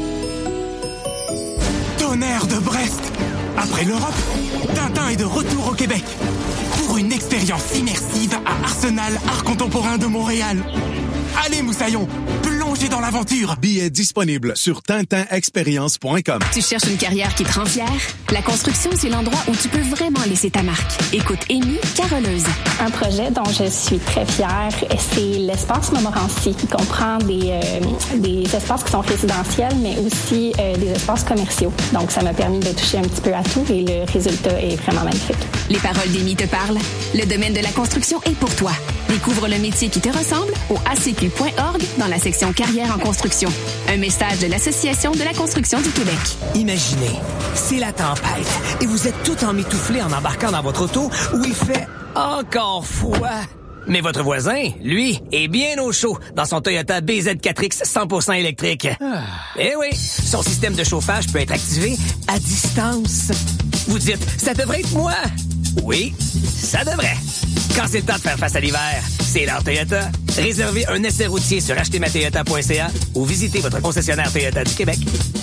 Tonnerre de Brest! Après l'Europe, Tintin est de retour au Québec. Pour une expérience immersive à Arsenal Art Contemporain de Montréal. Allez, Moussaillon, plongez dans l'aventure. Billets disponibles sur tintin expérience point com. Tu cherches une carrière qui te rend fière? La construction, c'est l'endroit où tu peux vraiment laisser ta marque. Écoute Amy, Caroleuse. Un projet dont je suis très fière, c'est l'espace Montmorency, qui comprend des, euh, des espaces qui sont résidentiels, mais aussi euh, des espaces commerciaux. Donc, ça m'a permis de toucher un petit peu à tout et le résultat est vraiment magnifique. Les paroles d'Amy te parlent. Le domaine de la construction est pour toi. Découvre le métier qui te ressemble au a c q point org dans la section carrière en construction. Un message de l'Association de la construction du Québec. Imaginez, c'est la tempête et vous êtes tout emmitouflé en embarquant dans votre auto où il fait encore froid. Mais votre voisin, lui, est bien au chaud dans son Toyota B Z quatre X cent pour cent électrique. Ah. Eh oui, son système de chauffage peut être activé à distance. Vous dites, ça devrait être moi. Oui, ça devrait. Quand c'est le temps de faire face à l'hiver, c'est l'heure Toyota. Réservez un essai routier sur acheter ma toyota point c a ou visitez votre concessionnaire Toyota du Québec.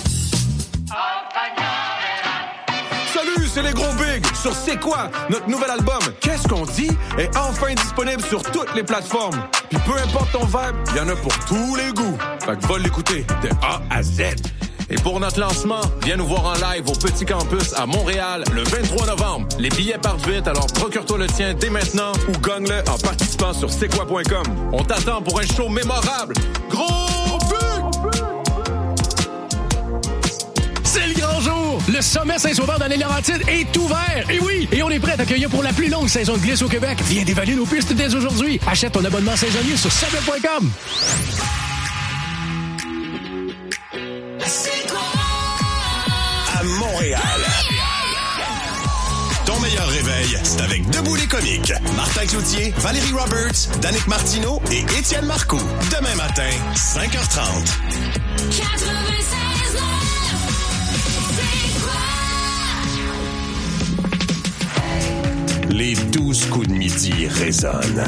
Salut, c'est les gros bigs sur C'est quoi? Notre nouvel album Qu'est-ce qu'on dit? Est enfin disponible sur toutes les plateformes. Puis peu importe ton vibe, il y en a pour tous les goûts. Fait que va l'écouter de A à Z. Et pour notre lancement, viens nous voir en live au Petit Campus à Montréal le vingt-trois novembre. Les billets partent vite, alors procure-toi le tien dès maintenant ou gagne-le en participant sur c'est quoi point com. On t'attend pour un show mémorable. Gros but! C'est le grand jour! Le sommet Saint-Sauveur dans les Laurentides est ouvert! Et oui! Et on est prêt à t'accueillir pour la plus longue saison de glisse au Québec. Viens dévaler nos pistes dès aujourd'hui. Achète ton abonnement saisonnier sur subway point com. À Montréal. Ton meilleur réveil, c'est avec Debout les comiques. Martin Cloutier, Valérie Roberts, Danick Martineau et Étienne Marcoux. Demain matin, cinq heures trente. Les douze coups de midi résonnent.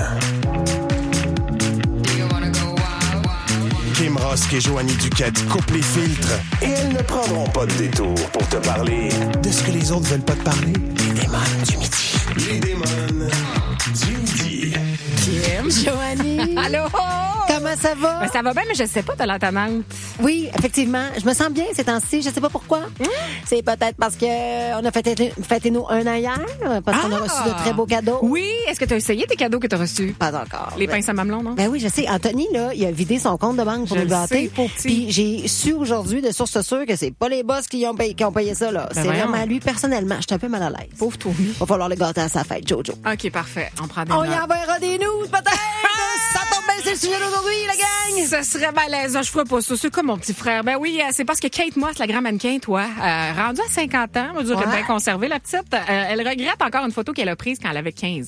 Kim Rosk et Joanie Duquette coupent les filtres et elles ne prendront pas de détour pour te parler de ce que les autres veulent pas te parler. Les démons du midi. Les démons du midi. Kim, Joanie. Allô? Comment ça va? Ben, ça va bien, mais je sais pas, t'as l'air tannante. Oui, effectivement. Je me sens bien ces temps-ci. Je sais pas pourquoi. Mmh. C'est peut-être parce que on a fêté, fêté nos un an hier, parce ah! qu'on a reçu de très beaux cadeaux. Oui. Est-ce que tu as essayé tes cadeaux que tu as reçus? Pas encore. Les pinces à mamelon, non? Ben oui, je sais. Anthony, là, il a vidé son compte de banque pour je nous gâter. Sais, puis j'ai su aujourd'hui de sources sûres que c'est pas les boss qui ont payé, qui ont payé ça, là. Ben c'est voyons. Vraiment lui, personnellement. Je suis un peu mal à l'aise. Pauvre toi. Va falloir le gâter à sa fête, Jojo. OK, parfait. On prend des On notes. y enverra des news, peut-être! Ça tombe bien, c'est le sujet d'aujourd'hui, la gang! Ça serait malaisant, je ferais pas ça. C'est comme mon petit frère. Ben oui, c'est parce que Kate Moss, la grande mannequin, toi, euh, rendue à cinquante ans, on va dire ouais. bien conservée, la petite, euh, elle regrette encore une photo qu'elle a prise quand elle avait quinze ans.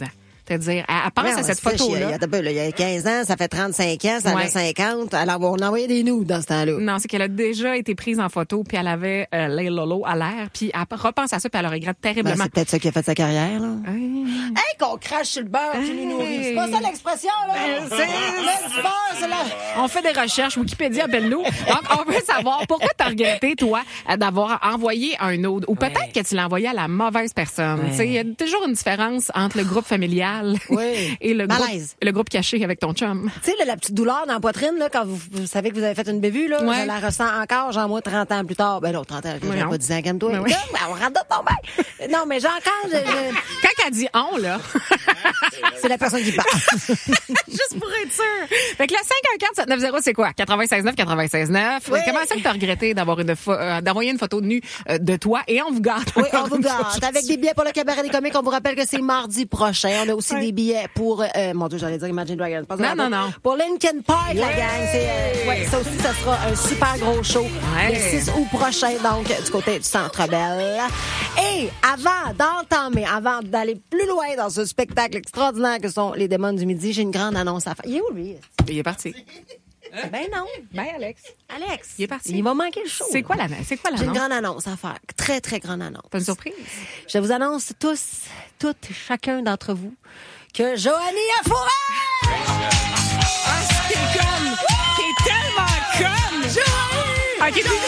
te dire, elle, elle pense Ouais, à ouais, cette c'est photo-là. Il y, a, il, y a, il y a quinze ans, ça fait trente-cinq ans, ça en Ouais. a cinquante. Alors, on envoyait des nudes dans ce temps-là. Non, c'est qu'elle a déjà été prise en photo, puis elle avait euh, les Lolo à l'air, puis elle repense à ça, puis elle le regrette Ben, terriblement. c'est peut-être ça qui a fait sa carrière, là. Hey. Hey, qu'on crache sur le beurre, tu nous nourris. C'est pas ça l'expression, là. C'est- Le du beurre, c'est là. On fait des recherches, Wikipédia, appelle-nous. Donc, on veut savoir pourquoi t'as regretté, toi, d'avoir envoyé un autre, ou peut-être que tu l'as envoyé à la mauvaise personne. Ouais. Tu sais, il y a toujours une différence entre le groupe familial Oui. et le groupe, Malaise. le groupe caché avec ton chum. Tu sais, là, la petite douleur dans la poitrine, là, quand vous, vous savez que vous avez fait une bévue, là, Ouais. je la ressens encore, genre, moi, trente ans plus tard. Ben non, trente ans, j'ai non. pas dix ans, calme-toi. Ben oui. Ben, on rentre dans ton bain. Non, mais j'ai encore, je- je- Quand elle dit on, là, c'est la personne qui parle. juste pour être sûr. Fait que le cinq un quatre sept neuf zéro, c'est quoi? quatre-vingt-seize neuf, quatre-vingt-seize neuf. Oui. Comment ça que t'as regretté d'avoir une pho- euh, d'envoyer une photo de nu euh, de toi et on vous garde. Oui, on vous gâte. Avec des billets pour le cabaret des comiques, on vous rappelle que c'est mardi prochain. On a aussi Ouais. des billets pour, euh, mon Dieu, j'allais dire Imagine Dragons. Pas Non, ça, non, non. Pour Linkin Park, la Ouais. gang. C'est, euh, ouais, ça aussi, ça sera un super gros show. Ouais. Le six août prochain, donc, du côté du Centre Bell. Et avant d'entamer, avant d'aller plus loin dans ce spectacle extraordinaire que sont les démons du midi, j'ai une grande annonce à faire. Il est où, lui? Il est parti. Ben non. Ben, Alex. Alex. Il est parti. Il va manquer le show. C'est quoi la, c'est quoi J'ai une l'annonce? grande annonce à faire. Très, très grande annonce. Pas une surprise? Je vous annonce tous, toutes, chacun d'entre vous, que Joanie a fourré! Ah, t'es conne! T'es tellement conne! Joanie! Ok, t'es...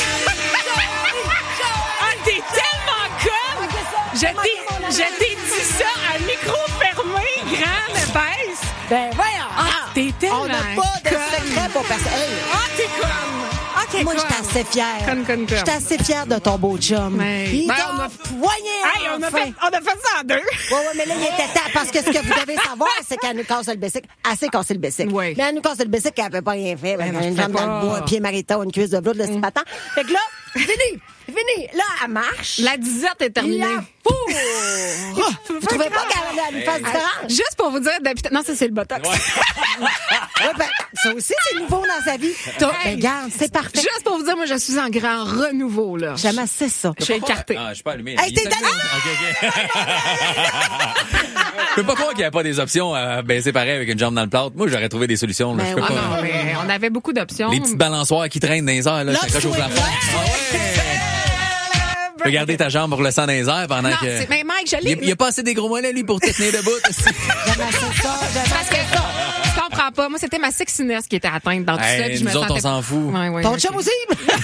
Ah, t'es tellement conne! Je t'ai, je t'ai dit ça à micro fermé, grande épaisse! Ben voyons! Ah, t'es tellement On n'a pas de conne. secret pour personne. Hey, Ah, t'es conne! Ok, moi, conne. j'étais assez fière. Conne, conne, conne. J'étais assez fière de ton beau chum. Ouais. Il Ben, t'a on a- poigné Hey, on a enfin. fait, on a fait ça en deux! Ouais, ouais, mais là, il était temps. Parce que ce que vous devez savoir, c'est qu'elle nous casse le bessic. Elle s'est cassé le bessic. Oui. Mais elle nous casse le bessic, elle avait pas rien fait. Ben Elle non, avait une je jambe fais dans le pas. bois, un pied mariton, une cuisse de bleu, de le patent. Fait que là, fini! Fini! Là, elle marche. La disette est terminée. La fourre! Vous trouvez pas qu'elle a une face différente? Juste pour vous dire, depuis... non, ça, c'est le botox. Ouais, ben, ça aussi, c'est nouveau dans sa vie. Toi, Hey. ben, regarde, c'est parfait. Juste pour vous dire, moi, je suis en grand renouveau, là. J'aime assez ça. Je suis écartée. Ah, je suis pas allumé. Hey, Il t'es est allumé. allé- OK, OK. Je peux pas croire qu'il n'y avait pas des options à baisser pareil avec une jambe dans le plâtre. Moi, j'aurais trouvé des solutions. Là. Ben Je peux oui. pas. Ah non, mais on avait beaucoup d'options. Les petites balançoires qui traînent dans les airs, là, Là, qui s'accrochent au swing. plafond. Ah ouais. Tu peux garder ta jambe pour le sang dans les airs pendant Non, que... c'est- mais Mike, je Il l'ai... y a, il y a pas assez des gros mollets, lui, pour te tenir debout. J'aime assez ça. J'aime Parce que assez ça. tu comprends pas. Moi, c'était ma sexiness qui était atteinte dans tout ça. Hey, puis je me nous autres, sentais... on s'en fout. Ouais, ouais, Ton ok. chum aussi?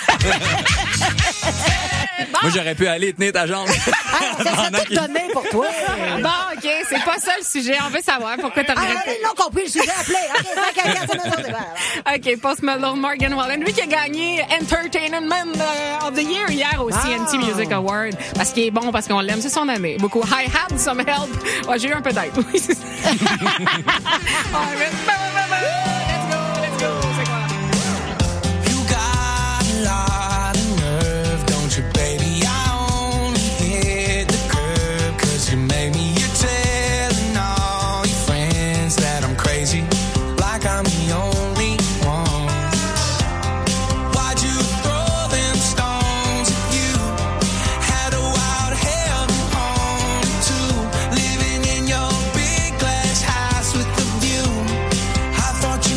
Moi, j'aurais pu aller tenir ta jambe. Ah, c'est ça Pendant tout qu'il- donné pour toi. Bon, OK, c'est pas ça le sujet. On veut savoir pourquoi t'as Ah, regretté. ils l'ont compris, le sujet appelé. OK, cinq à quatre, c'est notre débat. OK, Post Malone, Morgan Wallen. Lui qui a gagné Entertainment euh, of the Year hier au C N T Wow. Music Award. Parce qu'il est bon, parce qu'on l'aime. C'est son année. Beaucoup. I had some help. Ouais, j'ai eu un peu d'aide. Oui, c'est ça. Ah, mais- Let's go, let's go. C'est quoi? You got a lot of nerve, don't you, baby? I only hit the curb 'cause you made me. You're telling all your friends that I'm crazy, like I'm the only one. Why'd you throw them stones at you? Had a wild heaven on too, living in your big glass house with the view. I thought you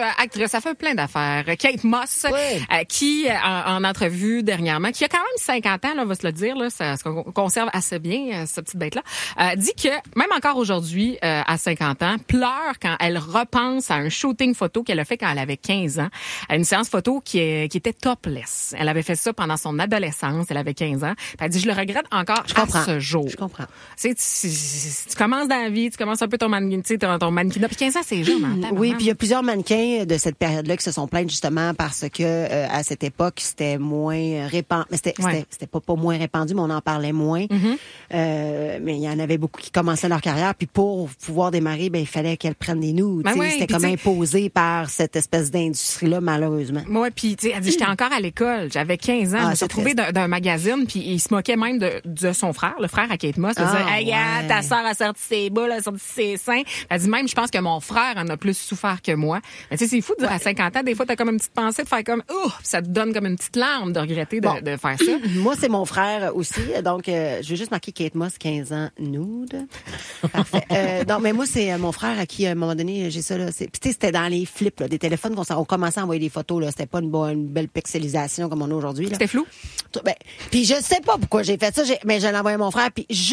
actrice, ça fait plein d'affaires. Kate Moss, ouais. euh, qui, en, en entrevue dernièrement, qui a quand même cinquante ans, là, on va se le dire, là, ça se conserve assez bien, euh, cette petite bête-là, euh, dit que même encore aujourd'hui, euh, à cinquante ans, pleure quand elle repense à un shooting photo qu'elle a fait quand elle avait quinze ans, à une séance photo qui, est, qui était topless. Elle avait fait ça pendant son adolescence, elle avait quinze ans. Elle dit, je le regrette encore je comprends. à ce jour. Je comprends. Tu sais, tu, tu, tu commences dans la vie, tu commences un peu ton, man, ton, ton mannequinat, puis quinze ans, c'est jeune. Hein, oui, puis il y a plusieurs mannequins de cette période-là qui se sont plaints justement parce que euh, à cette époque, c'était moins répandu. Mais c'était, ouais. c'était, c'était pas, pas moins répandu, mais on en parlait moins. Mm-hmm. Euh, mais il y en avait beaucoup qui commençaient leur carrière, puis pour pouvoir démarrer, ben il fallait qu'elles prennent des nudes. Ben ouais, c'était comme imposé par cette espèce d'industrie-là, malheureusement. Oui, puis tu sais, elle dit, j'étais encore à l'école, j'avais quinze ans, ah, je me suis retrouvée d'un, d'un magazine, puis il se moquait même de, de son frère, le frère à Kate Moss. Elle ah, disait, hey, ouais. ta sœur a sorti ses boules, elle a sorti ses seins. Elle dit, même, je pense que mon frère en a plus souffert que moi. Mais tu sais, c'est fou de dire ouais. à cinquante ans, des fois, t'as comme une petite pensée de faire comme, oh, ça te donne comme une petite larme de regretter de, bon. de faire ça. Moi, c'est mon frère aussi. Donc, euh, je vais juste marquer Kate Moss, quinze ans, nude. Parfait. Euh, donc, mais moi, c'est mon frère à qui, à un moment donné, j'ai ça, là. C'est, puis tu sais, c'était dans les flips, là, des téléphones qu'on on commençait à envoyer des photos, là. C'était pas une, bonne, une belle pixelisation comme on a aujourd'hui, là. C'était flou? Ben, puis je sais pas pourquoi j'ai fait ça, j'ai, mais je l'ai envoyé à mon frère, puis